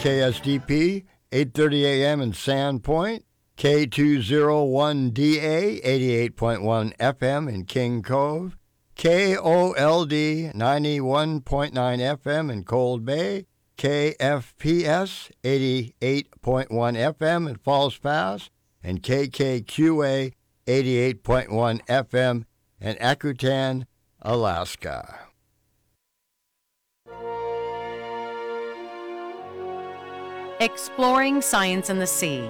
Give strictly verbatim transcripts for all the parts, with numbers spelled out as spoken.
K S D P, eight thirty a.m. in Sandpoint, K two oh one D A, eighty-eight point one F M in King Cove, K O L D, ninety-one point nine F M in Cold Bay, K F P S, eighty-eight point one F M in Falls Pass, and K K Q A, eighty-eight point one F M in Akutan, Alaska. Exploring science in the sea.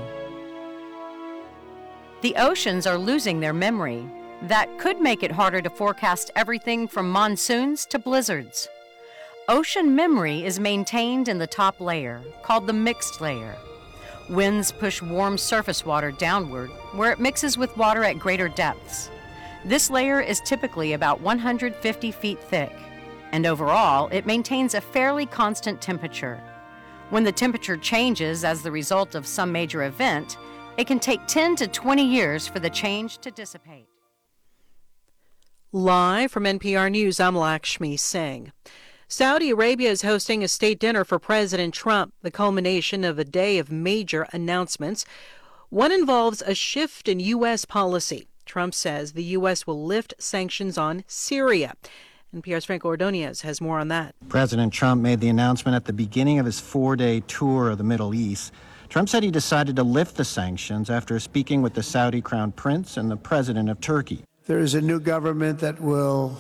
The oceans are losing their memory. That could make it harder to forecast everything from monsoons to blizzards. Ocean memory is maintained in the top layer, called the mixed layer. Winds push warm surface water downward, where it mixes with water at greater depths. This layer is typically about one hundred fifty feet thick, and overall, it maintains a fairly constant temperature. When the temperature changes as the result of some major event, it can take ten to twenty years for the change to dissipate. Live from N P R News, I'm Lakshmi Singh. Saudi Arabia is hosting a state dinner for President Trump, the culmination of a day of major announcements. One involves a shift in U S policy. Trump says the U S will lift sanctions on Syria. N P R's Franco Ordonez has more on that. President Trump made the announcement at the beginning of his four-day tour of the Middle East. Trump said he decided to lift the sanctions after speaking with the Saudi Crown Prince and the President of Turkey. There is a new government that will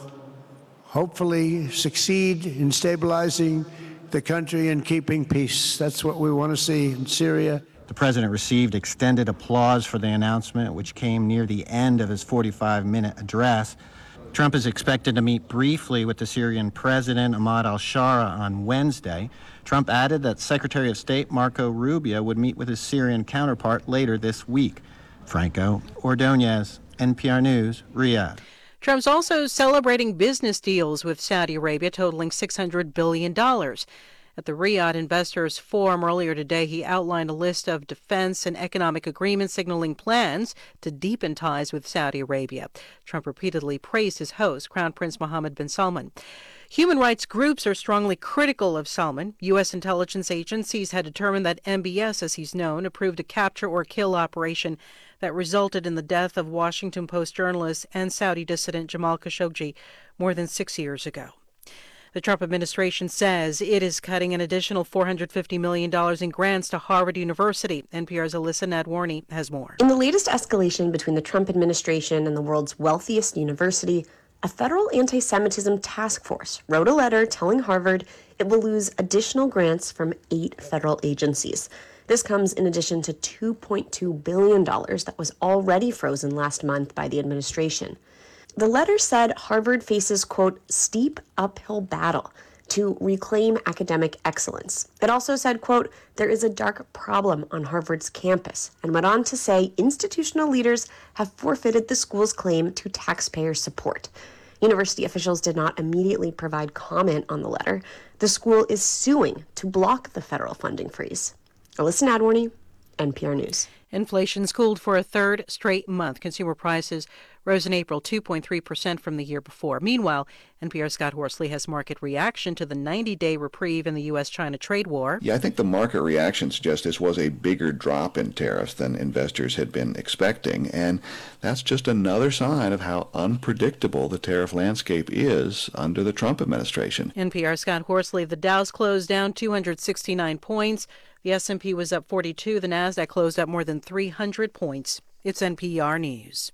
hopefully succeed in stabilizing the country and keeping peace. That's what we want to see in Syria. The president received extended applause for the announcement, which came near the end of his forty-five minute address. Trump is expected to meet briefly with the Syrian president, Ahmad al-Shara, on Wednesday. Trump added that Secretary of State Marco Rubio would meet with his Syrian counterpart later this week. Franco Ordonez, N P R News, Riyadh. Trump's also celebrating business deals with Saudi Arabia totaling six hundred billion dollars. At the Riyadh Investors Forum earlier today, he outlined a list of defense and economic agreements signaling plans to deepen ties with Saudi Arabia. Trump repeatedly praised his host, Crown Prince Mohammed bin Salman. Human rights groups are strongly critical of Salman. U S intelligence agencies had determined that M B S, as he's known, approved a capture or kill operation that resulted in the death of Washington Post journalist and Saudi dissident Jamal Khashoggi more than six years ago. The Trump administration says it is cutting an additional four hundred fifty million dollars in grants to Harvard University. N P R's Alyssa Nadwarny has more. In the latest escalation between the Trump administration and the world's wealthiest university, a federal anti-Semitism task force wrote a letter telling Harvard it will lose additional grants from eight federal agencies. This comes in addition to two point two billion dollars that was already frozen last month by the administration. The letter said Harvard faces, quote, steep uphill battle to reclaim academic excellence. It also said, quote, there is a dark problem on Harvard's campus, and went on to say institutional leaders have forfeited the school's claim to taxpayer support. University officials did not immediately provide comment on the letter. The school is suing to block the federal funding freeze. Alyssa Nadwarny, N P R News. Inflation's cooled for a third straight month. Consumer prices rose in April two point three percent from the year before. Meanwhile, N P R's Scott Horsley has market reaction to the ninety-day reprieve in the U S China trade war. Yeah, I think the market reaction suggests this was a bigger drop in tariffs than investors had been expecting, and that's just another sign of how unpredictable the tariff landscape is under the Trump administration. N P R's Scott Horsley. The Dow's closed down two hundred sixty-nine points. The S and P was up forty-two. The Nasdaq closed up more than three hundred points. It's N P R News.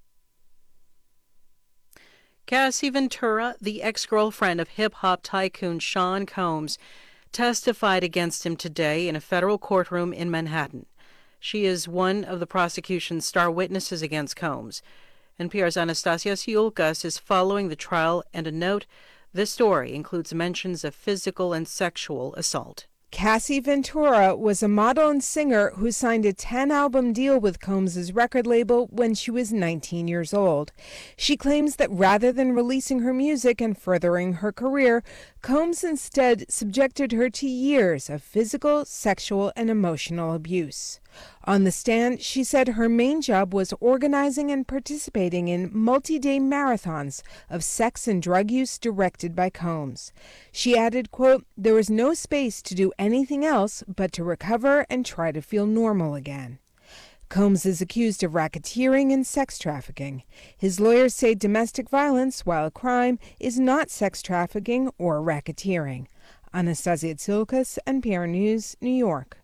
Cassie Ventura, the ex-girlfriend of hip-hop tycoon Sean Combs, testified against him today in a federal courtroom in Manhattan. She is one of the prosecution's star witnesses against Combs. N P R's Anastasia Siulkas is following the trial, and a note, this story includes mentions of physical and sexual assault. Cassie Ventura was a model and singer who signed a ten-album deal with Combs' record label when she was nineteen years old. She claims that rather than releasing her music and furthering her career, Combs instead subjected her to years of physical, sexual, and emotional abuse. On the stand, she said her main job was organizing and participating in multi-day marathons of sex and drug use directed by Combs. She added, quote, "There was no space to do anything else but to recover and try to feel normal again." Combs is accused of racketeering and sex trafficking. His lawyers say domestic violence, while a crime, is not sex trafficking or racketeering. Anastasia Tsilkas, N P R News, New York.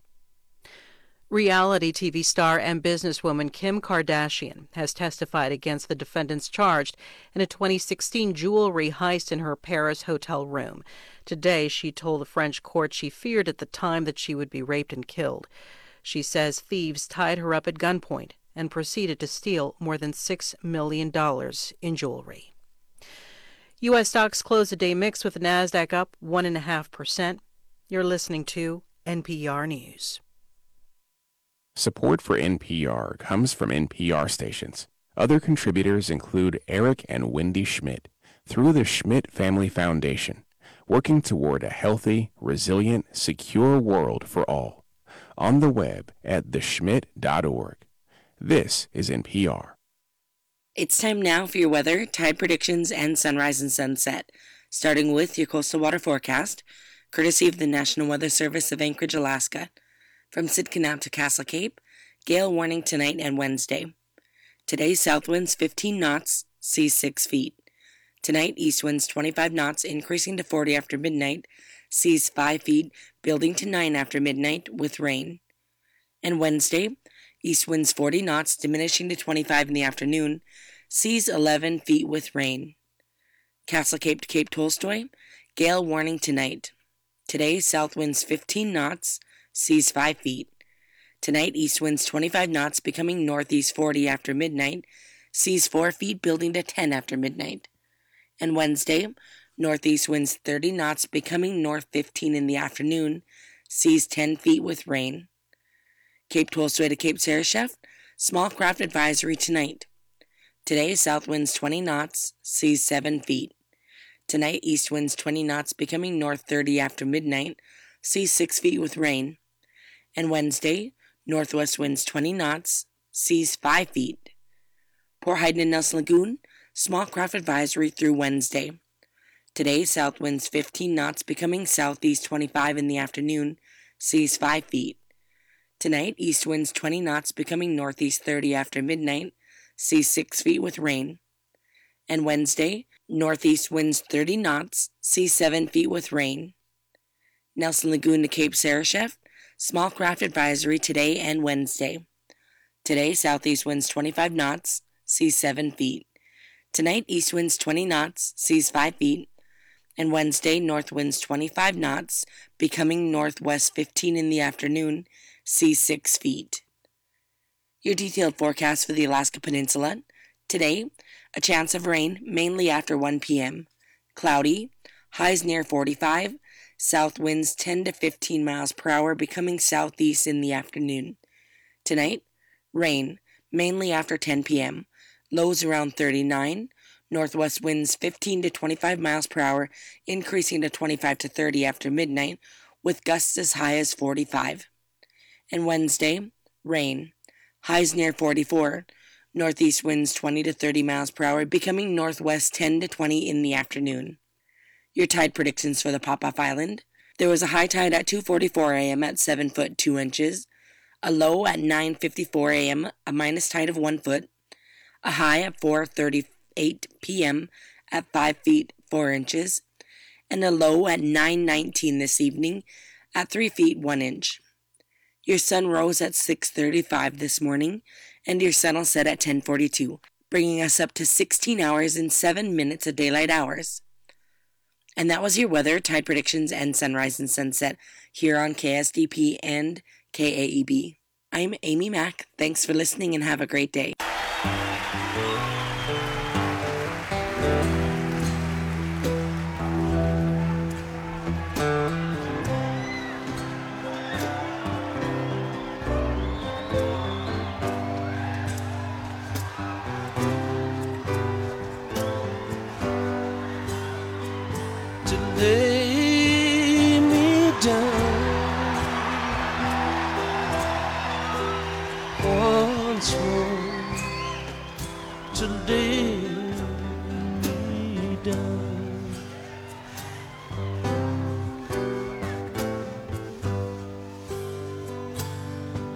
Reality T V star and businesswoman Kim Kardashian has testified against the defendants charged in a twenty sixteen jewelry heist in her Paris hotel room. Today, she told the French court she feared at the time that she would be raped and killed. She says thieves tied her up at gunpoint and proceeded to steal more than six million dollars in jewelry. U S stocks closed the day mixed with the NASDAQ up one point five percent. You're listening to N P R News. Support for N P R comes from N P R stations. Other contributors include Eric and Wendy Schmidt through the Schmidt Family Foundation, working toward a healthy, resilient, secure world for all. On the web at the schmidt dot org. This is N P R. It's time now for your weather, tide predictions, and sunrise and sunset, starting with your coastal water forecast, courtesy of the National Weather Service of Anchorage, Alaska. From Sitka to Castle Cape, gale warning tonight and Wednesday. Today, south winds fifteen knots, seas six feet. Tonight, east winds twenty-five knots, increasing to forty after midnight, seas five feet, building to nine after midnight with rain. And Wednesday, east winds forty knots, diminishing to twenty-five in the afternoon, seas eleven feet with rain. Castle Cape to Cape Tolstoy, gale warning tonight. Today, south winds fifteen knots, seas five feet. Tonight, east winds twenty-five knots, becoming northeast forty after midnight, seas four feet, building to ten after midnight. And Wednesday, northeast winds thirty knots, becoming north fifteen in the afternoon, seas ten feet with rain. Cape Tolstoy to Cape Sarashef, small craft advisory tonight. Today, south winds twenty knots, seas seven feet. Tonight, east winds twenty knots, becoming north thirty after midnight, seas six feet with rain. And Wednesday, northwest winds twenty knots, seas five feet. Port Hayden and Nelson Lagoon, small craft advisory through Wednesday. Today, south winds fifteen knots, becoming southeast twenty-five in the afternoon, seas five feet. Tonight, east winds twenty knots, becoming northeast thirty after midnight, seas six feet with rain. And Wednesday, northeast winds thirty knots, seas seven feet with rain. Nelson Lagoon to Cape Sarashef, small craft advisory today and Wednesday. Today, southeast winds twenty-five knots, seas seven feet. Tonight, east winds twenty knots, seas five feet. And Wednesday, north winds twenty-five knots, becoming northwest fifteen in the afternoon, seas six feet. Your detailed forecast for the Alaska Peninsula. Today, a chance of rain, mainly after one p.m. Cloudy, highs near forty-five, south winds ten to fifteen miles per hour, becoming southeast in the afternoon. Tonight, rain, mainly after ten p.m. Lows around thirty-nine, northwest winds fifteen to twenty-five miles per hour, increasing to twenty-five to thirty after midnight, with gusts as high as forty-five. And Wednesday, rain, highs near forty-four, northeast winds twenty to thirty miles per hour, becoming northwest ten to twenty in the afternoon. Your tide predictions for the Pop-Off Island. There was a high tide at two forty-four a.m. at seven foot two inches, a low at nine fifty-four a.m., a minus tide of one foot, a high at four thirty-eight p.m. at five feet four inches, and a low at nine nineteen this evening at three feet one inch. Your sun rose at six thirty-five this morning, and your sun will set at ten forty-two, bringing us up to sixteen hours and seven minutes of daylight hours. And that was your weather, tide predictions, and sunrise and sunset here on K S D P and K A E B. I'm Amy Mack. Thanks for listening and have a great day. Today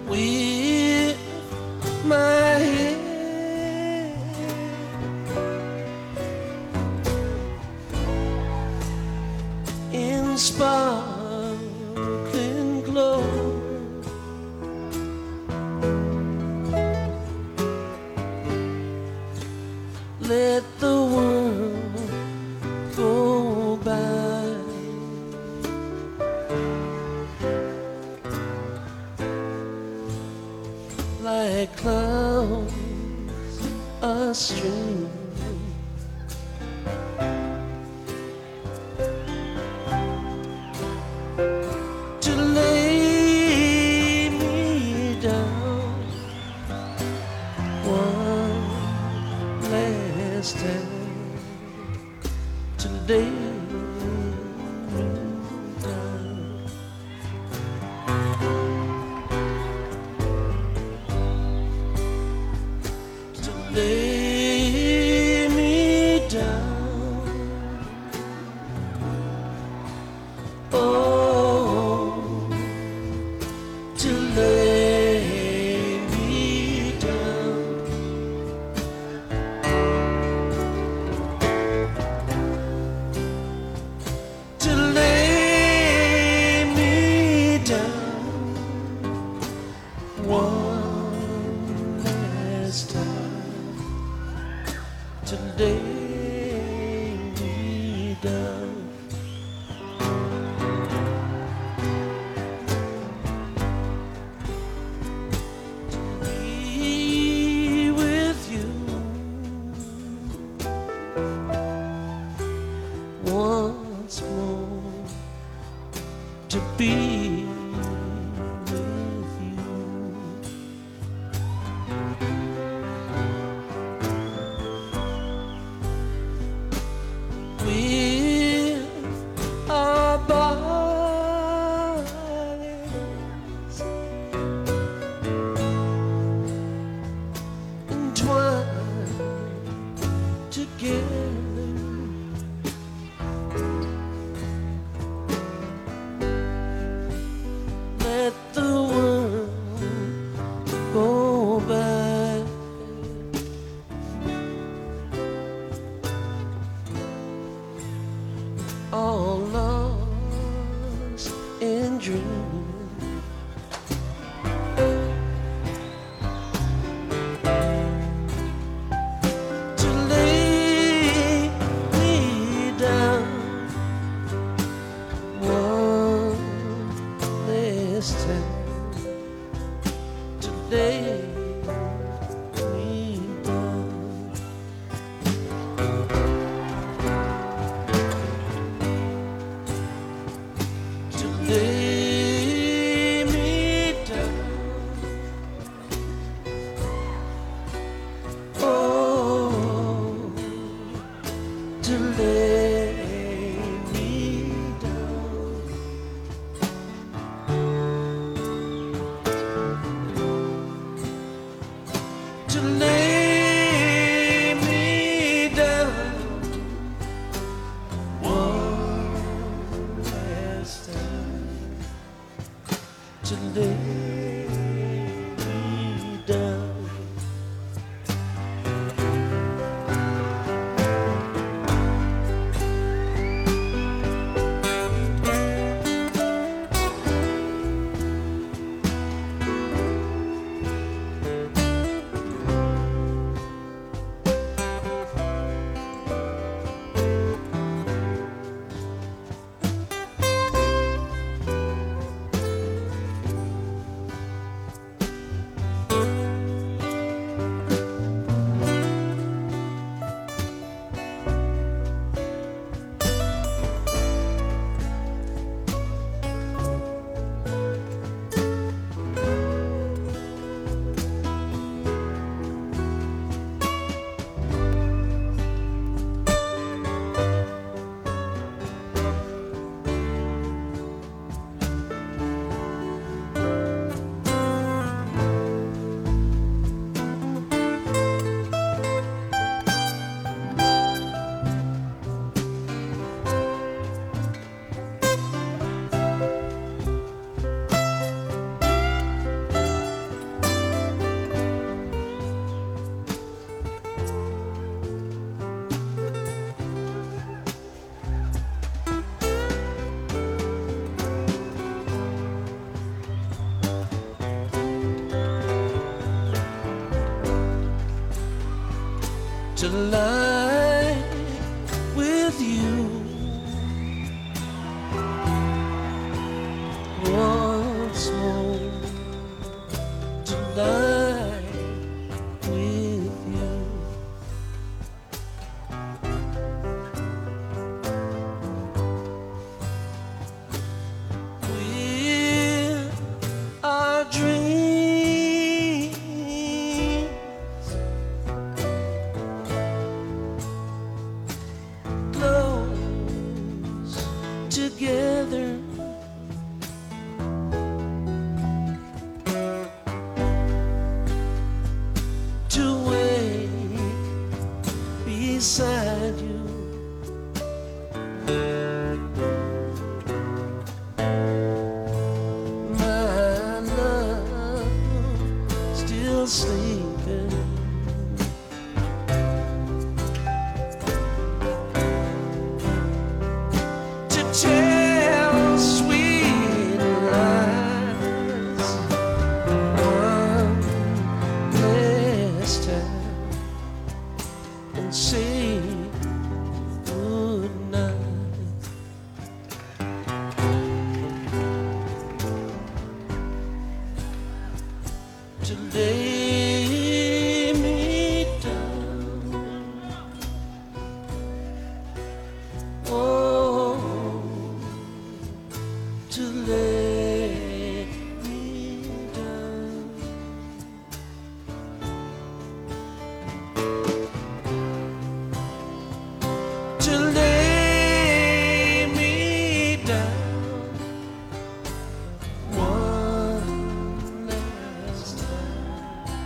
with my head in sparkling glow. Let the world go by. Like clouds astream, to lay me down one last time, to lay me down. Lay me down, oh, to lay me down, to lay me down one last time, to lay me down. To be with you once more, to be with you. With our bodies entwined together, let the world go by. All lost in dreams, to lay me down one last time, to lay me down. To lay me down, oh, to lay me down, to lay me down one last time, to lay me down. to lie with you once more, to lie with you. With our dreams close together, to wait beside you. My love still sleeping, to tell sweet lies one last time and say good night. To lay me down, oh, to lay me down, to lay me down one last time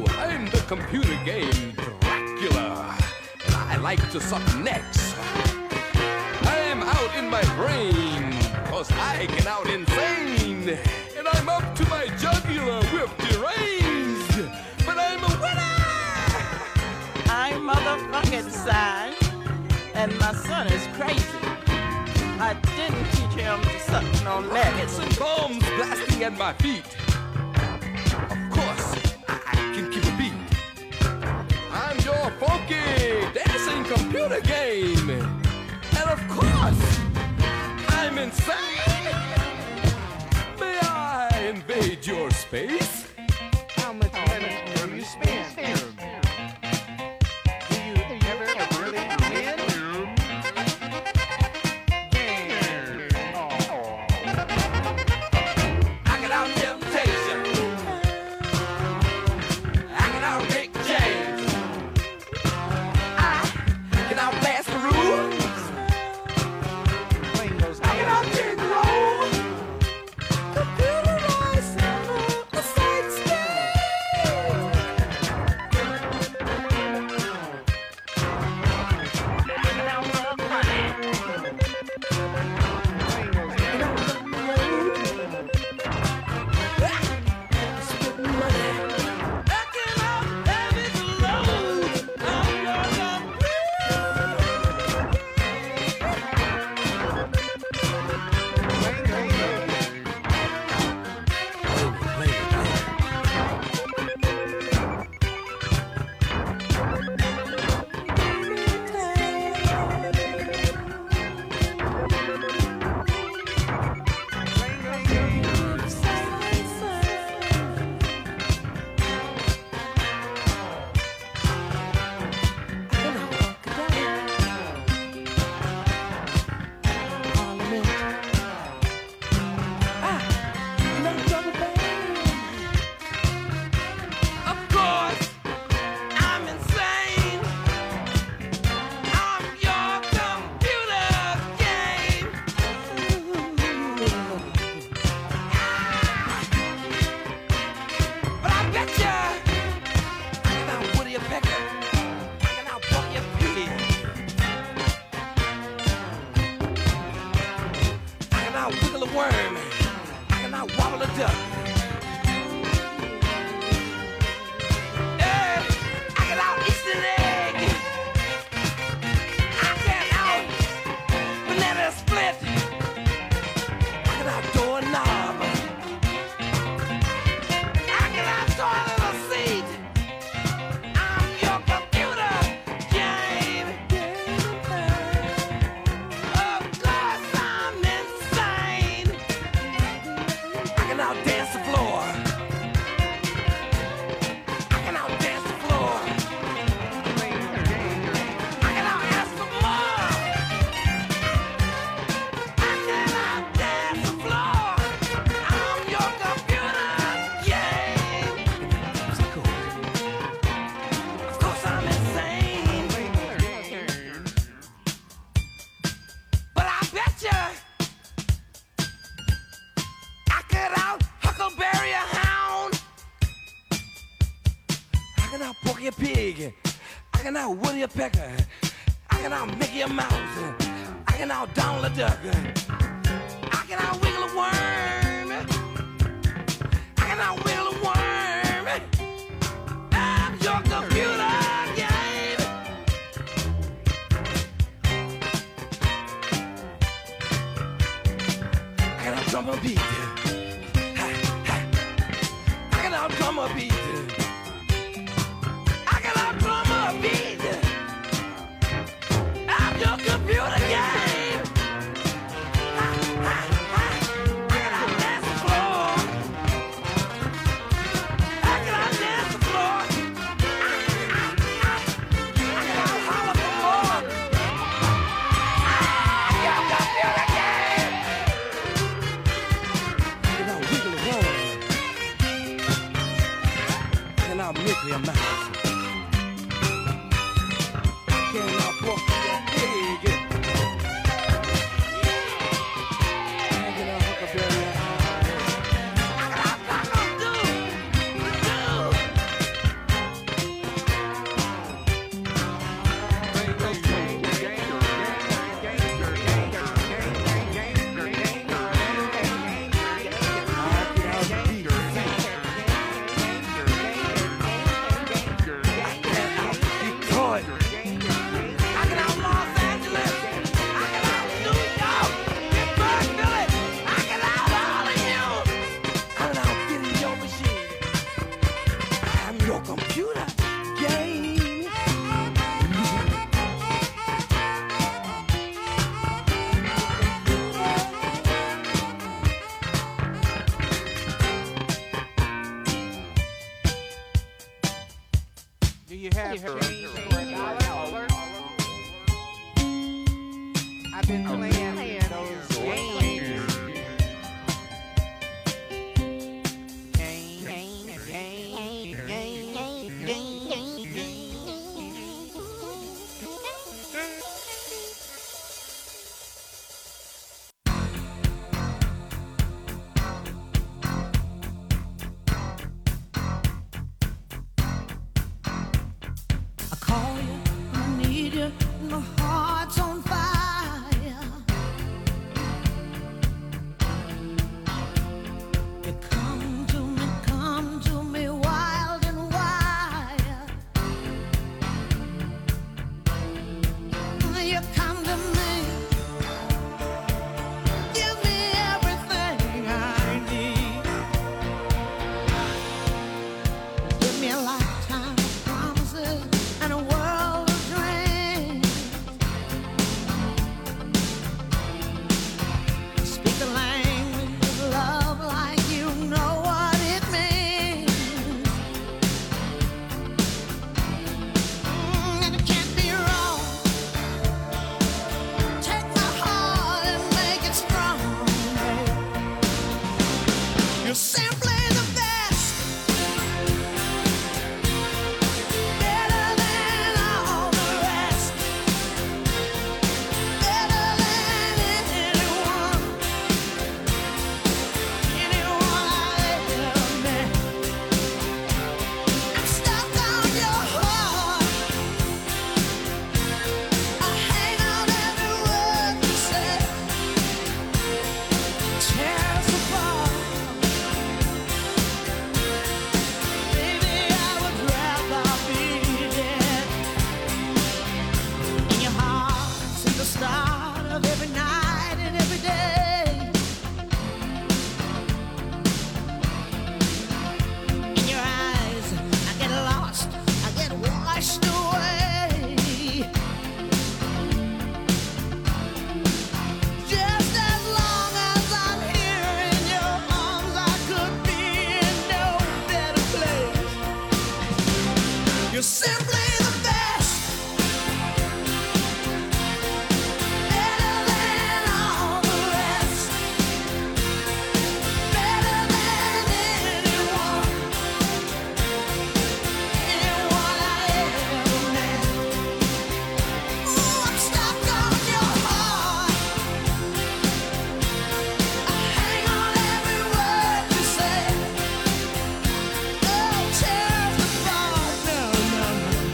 I'm the computer game Dracula, and I like to suck necks. I am out in my brain, cause I get out insane, and I'm up to my jugular with deranged, but I'm a winner! I'm motherfucking sad, and my son is crazy. I didn't teach him to suck no necks. Rockets and bombs blasting at my feet. Of course, I, I can keep a beat. I'm your funky dancing computer game. And of course, I'm insane. May I invade your space? How much money do you spend? Do you ever really win? I get out temptation. I get out Rick James. I get out blast the rules. I get out Big Roll. Computerized sample, a side stage. I get out love money. Of course, I'm insane. I'm your computer game. But I bet ya, I can out Woody a Pecker. I can out Bucky a Pig. I can out Wiggle a Worm. I can out Wobble a Duck. Yeah, I can out East an Egg. I can out Banana Split. I can out Doorknob. I can out Toilet a Seat. I'm your computer game. Of course I'm insane. I can out dance the floor. I can out dance the floor. I can out ask for more. I can out dance the floor. I'm your computer game. Of course I'm insane. But I bet you I could out Huckleberry a Hound. I can out Porky a Pig. I can out Woody a Pecker. I can out Mickey a Mouse. I can out Donald a Duck. I can out Wiggle a Worm. I can out Wiggle a Worm. I'm your computer game. I can out drum a beat. I can out drum a beat. I can out drum a beat. I'm your computer game. I can out dance the floor. I can out dance the floor. I can out holler for more. I'm your computer game. I can out wiggle a worm. I can out Mickey a Mouse. I can out Porky a Pig. I can out Huckleberry a Hound. I can out Taco Doo. Doo. Do you have change for a dollar? I've been playing those games. I call you, I need you, my heart's on fire. You come to me, come to me wild and wild. You come to me, give me everything I need. Give me a lifetime of promises and a world of dreams. Speak the language of love like you know what it means. Mm, and it can't be wrong. Take my heart and make it strong, babe. You're simply the best. Better than all the rest. Better than anyone. Anyone I ever met. I'm stuck on your heart. I hang on every word you say. Tear us apart. Baby, I would rather be dead. In your heart, since the start of every night and every day. In your eyes, I get lost, I get washed away. Just as long as I'm here in your arms, I could be in no better place. You're simply the best. Better than all the rest. Better than anyone. Anyone I ever met. Ooh, I'm stuck on your heart. I hang on every word you say. Oh, tear us apart. No, no, no.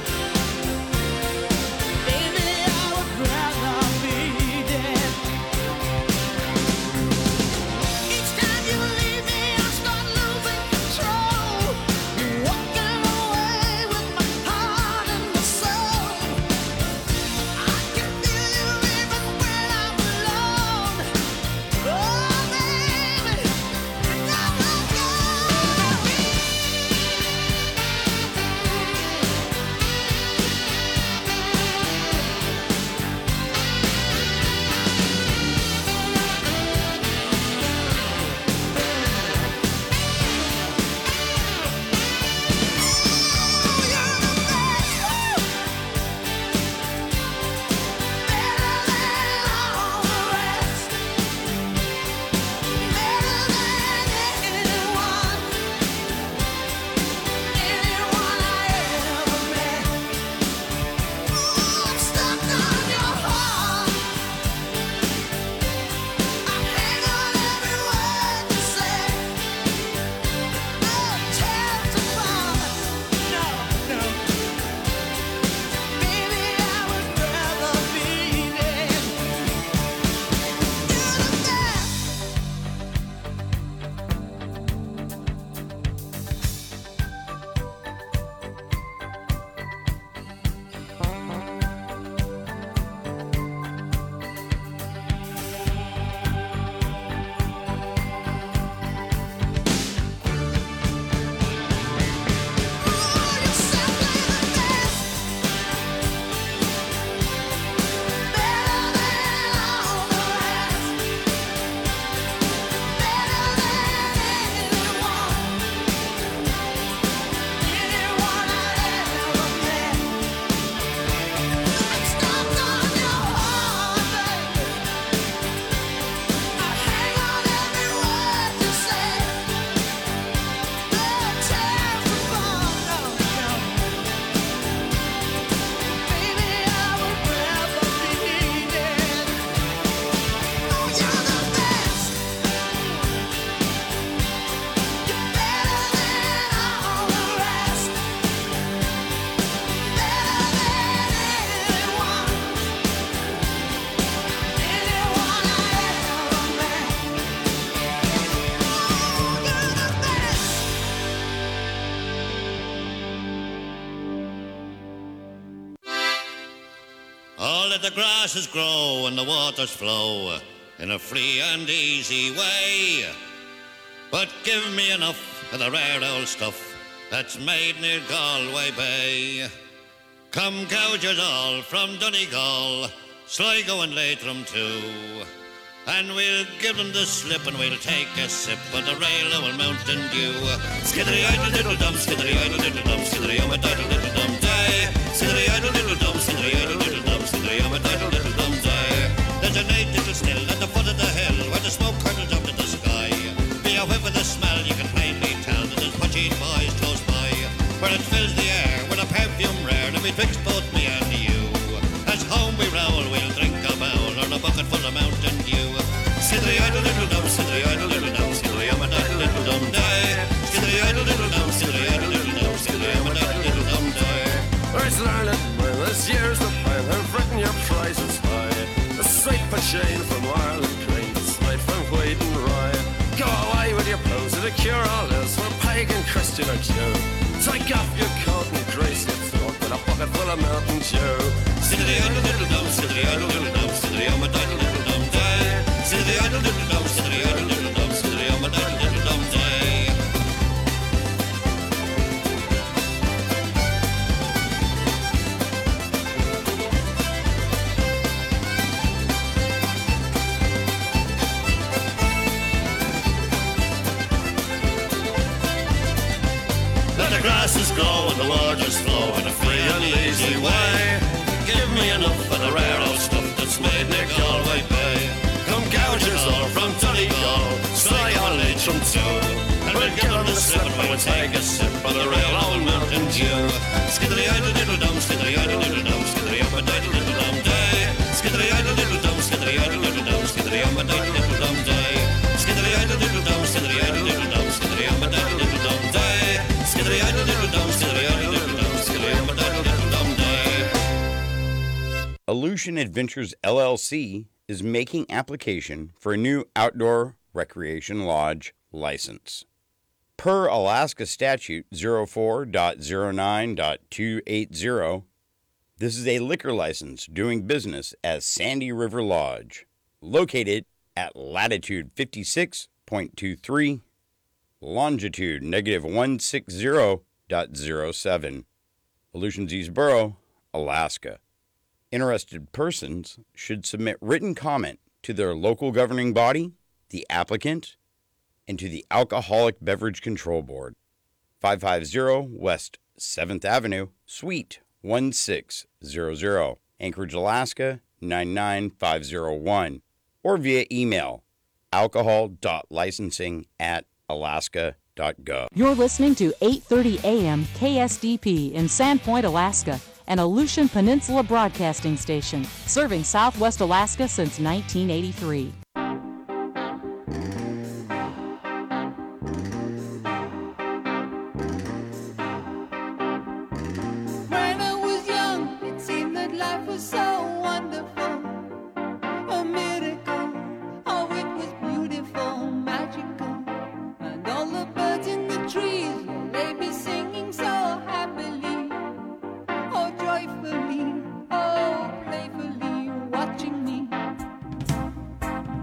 Oh, let the grasses grow and the waters flow in a free and easy way. But give me enough of the rare old stuff that's made near Galway Bay. Come gougers all from Donegal, Sligo and Leitrim too, and we'll give them the slip and we'll take a sip of the rail of Mountain Dew. Skiddery idle little dum, skiddery idle little dum, skiddery um a idle little dum day. Skiddery idle little dum, skiddery idle little dum, skiddery um a idle little dum day. There's a nice little still at the foot of the hill where the smoke curls up to the sky. Be a whiff of the smell, you can plainly tell that there's punching boys close by, where it fills the air with a perfume rare and betwixt both me and you. As home we roll, we'll drink a bowl or a bucket full of Mountain Dew. Skiddery idle little dum, skiddery idle little dum, skiddery um a idle little dum day. Skiddery idle little dum, skiddery idle little dum, skiddery um a idle little dum day. First learn it when this year's the plan, I've written your prices high. A straight for chain from Ireland grain, straight from wheat and rye. Go away with your pose of the cure all this, for pagan, Christian or Jew. Take off your coat and grace your throat with a bucket full of Mountain Dew. Skiddery idle little dum, skiddery idle little dum, skiddery um a idle little dum day. Skiddery idle little dum, skiddery idle little dum, skiddery um a idle little dum day. Let the grasses grow and the waters flow in a free and easy way. Give me enough of the rare old stuff that's made near Galway Bay. Come gougers all from Donegal, Sligo and Leitrim too, and we'll give them the slip and we'll take a sip of the real old Mountain Dew. Skiddery idle little dum, skiddery idle little dum, skiddery up a idle little dum day. Skiddery idle little dum, skiddery idle little dum, skiddery up a idle little dum day. Skiddery idle little dum, skiddery idle little dum, skiddery up a idle little dum day. Skiddery idle little dum, skiddery idle little dum, skiddery up a idle little dum day. Aleutian Adventures L L C is making application for a new outdoor recreation lodge license. Per Alaska Statute oh four point oh nine point two eight oh, this is a liquor license doing business as Sandy River Lodge, located at latitude fifty-six point two three, longitude negative one sixty point oh seven, Aleutians East Borough, Alaska. Interested persons should submit written comment to their local governing body, the applicant, and to the Alcoholic Beverage Control Board, five fifty West seventh Avenue, Suite one six zero zero, Anchorage, Alaska nine nine five zero one, or via email alcohol.licensing at alaska dot gov. You're listening to eight thirty A M K S D P in Sandpoint, Alaska, an Aleutian Peninsula broadcasting station, serving Southwest Alaska since nineteen eighty-three. When I was young, it seemed that life was so wonderful, a miracle. Oh, it was beautiful, magical, and all the birds in the trees, they be singing so happily, oh joyfully, oh playfully, watching me.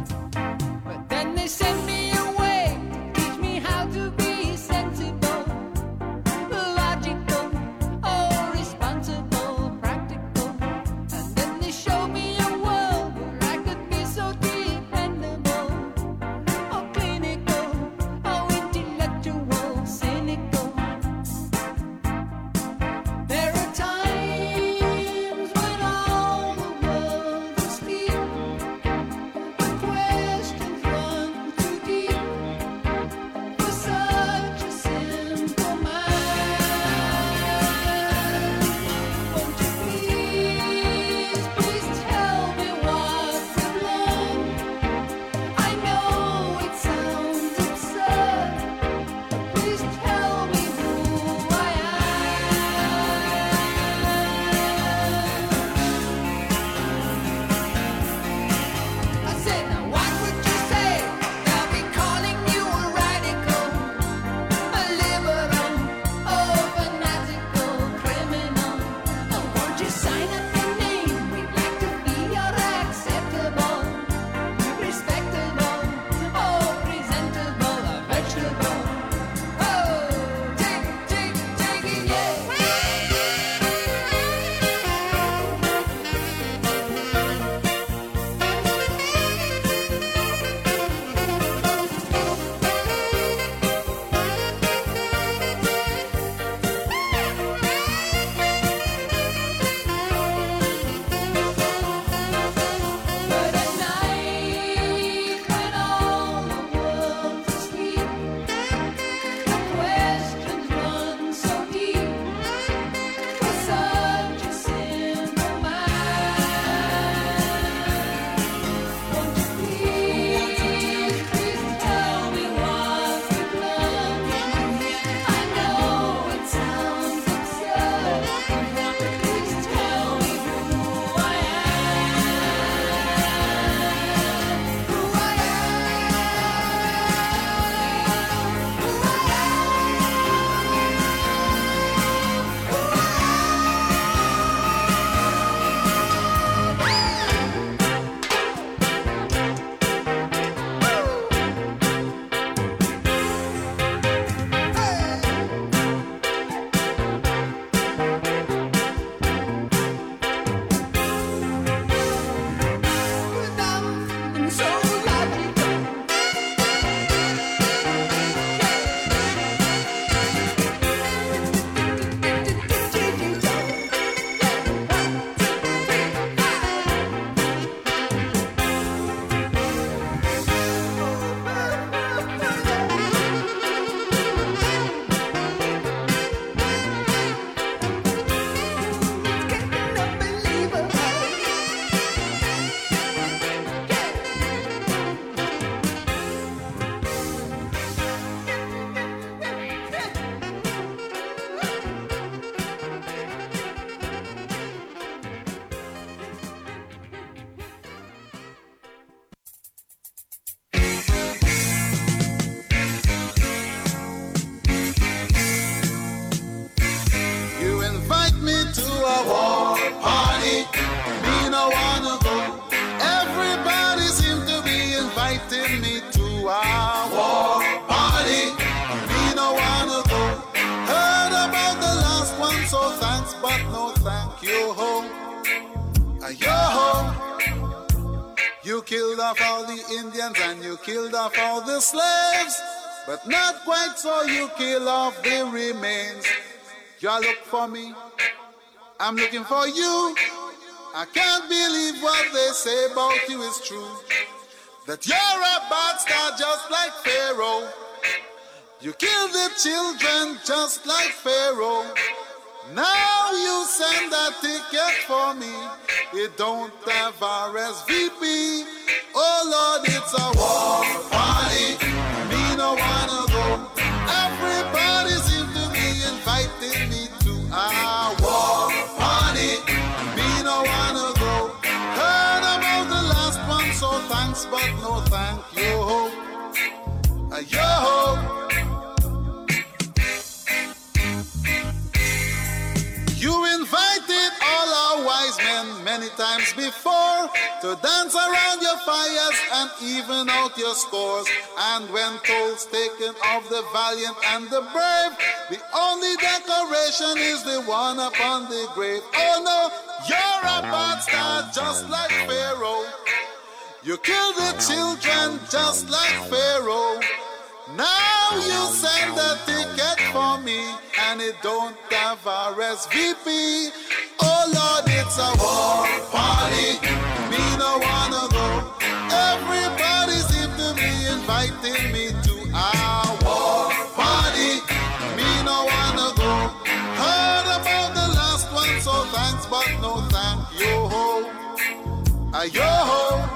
but no thank you, ho. Yo-ho. You killed off all the Indians and you killed off all the slaves, but not quite so you kill off the remains. You look for me, I'm looking for you. I can't believe what they say about you is true, that you're a bad star just like Pharaoh. You killed the children just like Pharaoh. Now you send a ticket for me. It don't have R S V P. Oh Lord, it's a war party. Me no wanna go. Everybody seems to be inviting me to a war party. Me no wanna go. Heard about the last one, so thanks, but no thank you. Uh, yo. You invited all our wise men many times before to dance around your fires and even out your scores. And when tolls taken of the valiant and the brave, the only decoration is the one upon the grave. Oh no, you're a bad star just like Pharaoh. You killed the children just like Pharaoh. Now you send a ticket for me and it don't have R S V P. Oh Lord, it's a war party. Me no wanna go. Everybody seems to be inviting me to a war party. Me no wanna go. Heard about the last one, so thanks, but no thank you. Ho. Ah, yo ho.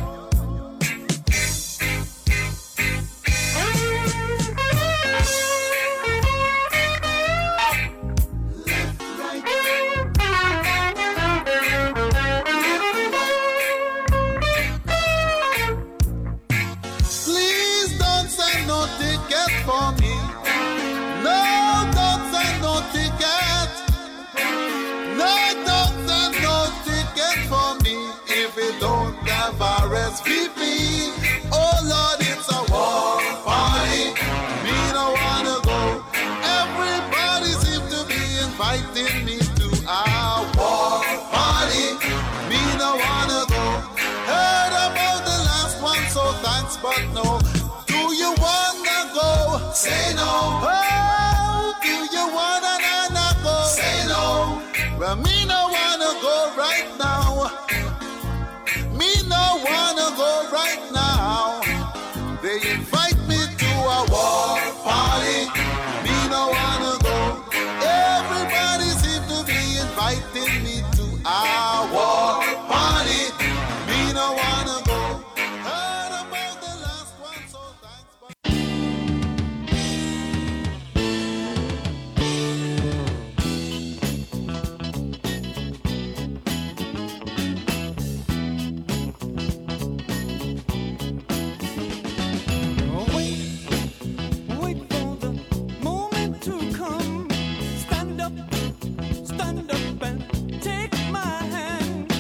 For me, no, don't send no ticket. No, don't send no ticket for me if it don't have R S V P. Oh Lord, it's a war party. Me no wanna go. Everybody seems to be inviting me to a war party. Me no wanna go. Heard about the last one, so thanks, but no. Do you wanna go? Say no. Oh, do you wanna not go? Say no. Well, me no wanna go right now. Me no wanna go right now. They invite me to a war party. Me no wanna go. Everybody seems to be inviting me to a war party. Me no wanna go. Stand up and take my hand.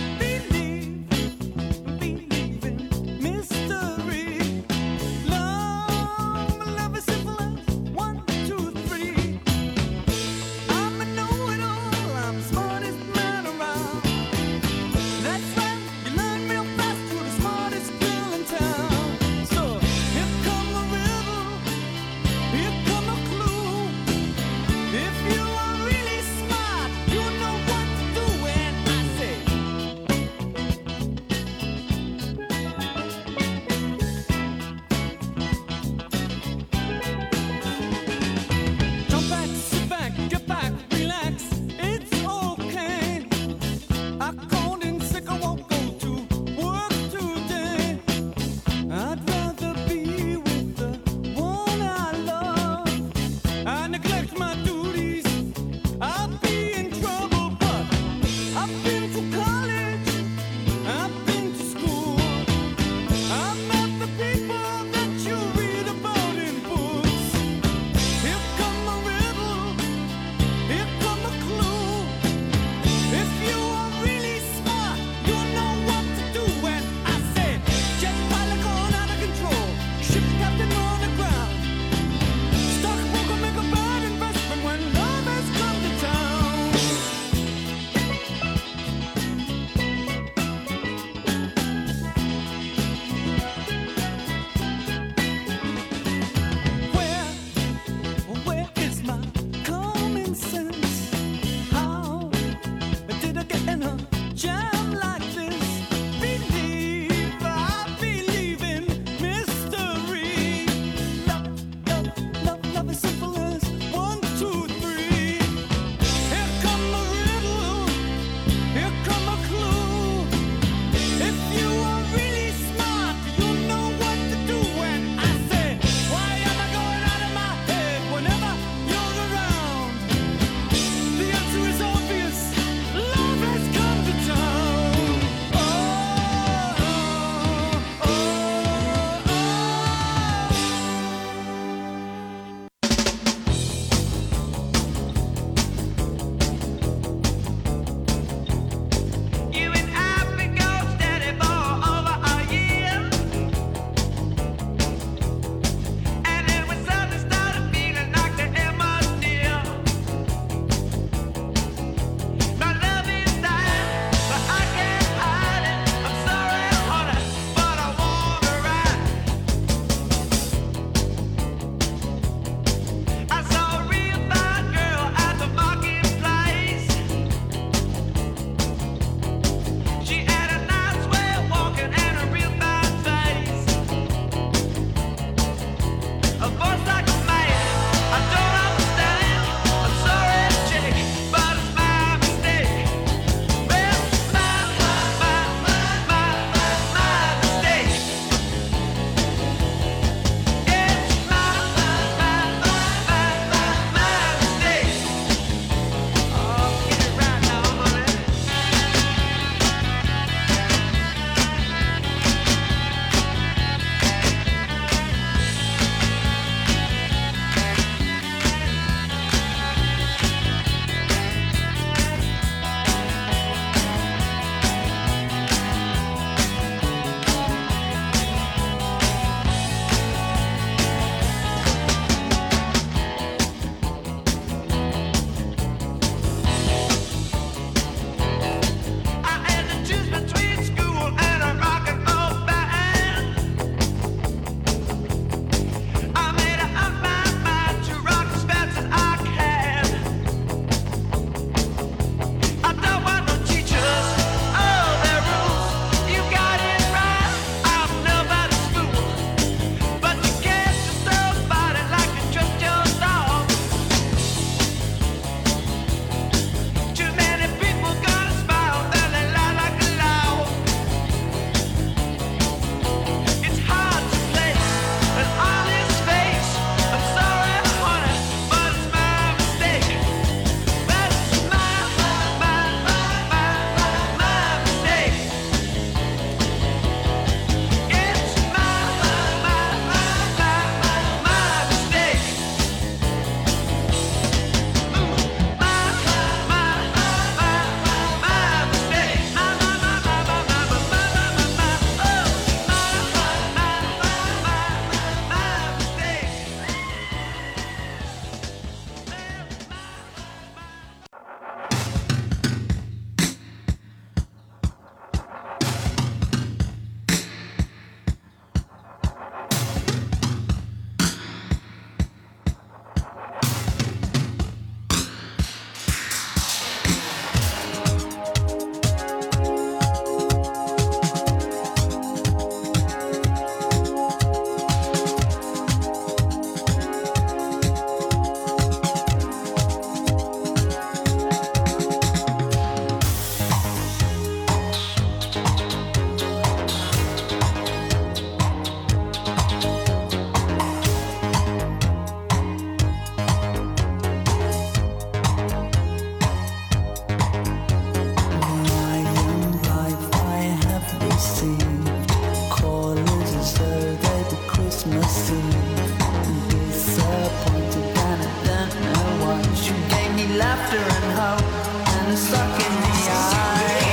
suck in the eye.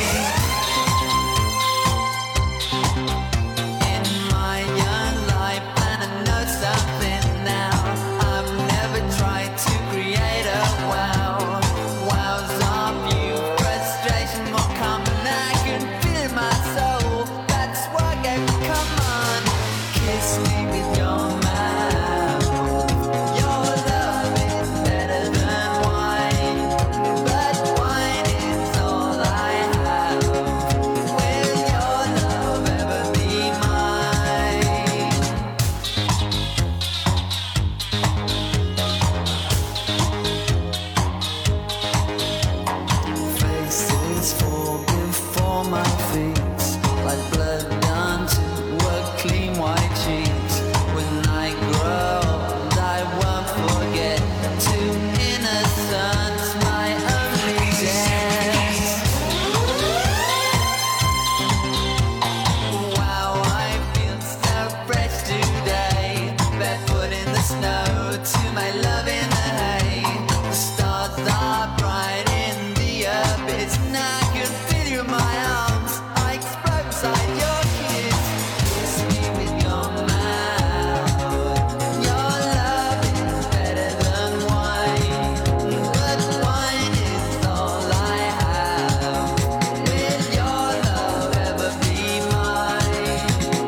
In my young life, and I know something now, I've never tried to create a wow. Wows of you, frustration will come and I can feel my soul. That's why I come on, kiss me with your mouth. Your love is better than wine, but wine is all I have. Will your love ever be mine? Faces fall before my feet, like blood onto a clean white sheet. When I grow old, I won't forget to innocence my only debt. Wow, I feel so fresh today, barefoot in the snow to my love in the hay. The stars are bright in the abyss, and I can feel you in my arms. I explode inside your kiss. Kiss me with your mouth. Your love is better than wine, but wine is all I have. Will your love ever be mine?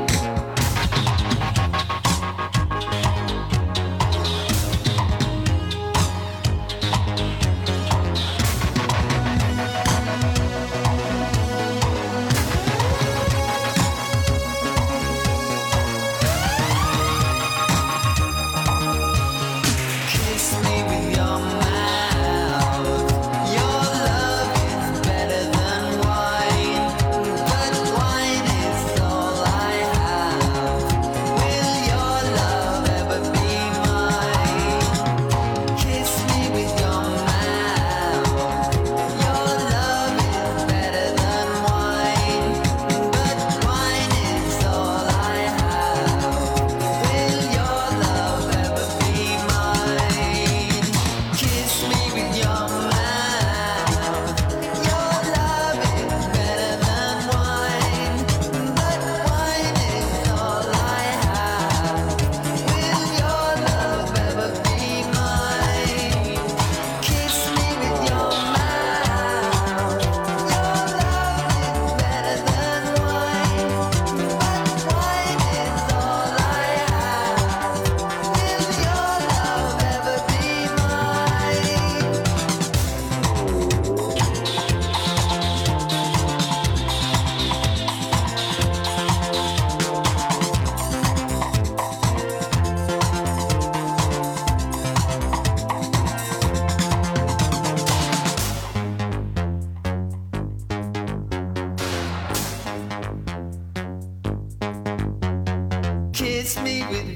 Kiss me with your mouth. Your love is better than wine, but wine is all I have. Will your love ever be mine? Kiss me with your mouth. Your love is better than wine, but wine is all I have. Will your love ever be mine? Kiss me with your mouth. Your love is better than wine, but wine is all I have. Will your love ever be mine? Kiss me with your mouth. Your love is better than wine, but wine is all I have. Will your love ever be mine? Kiss me with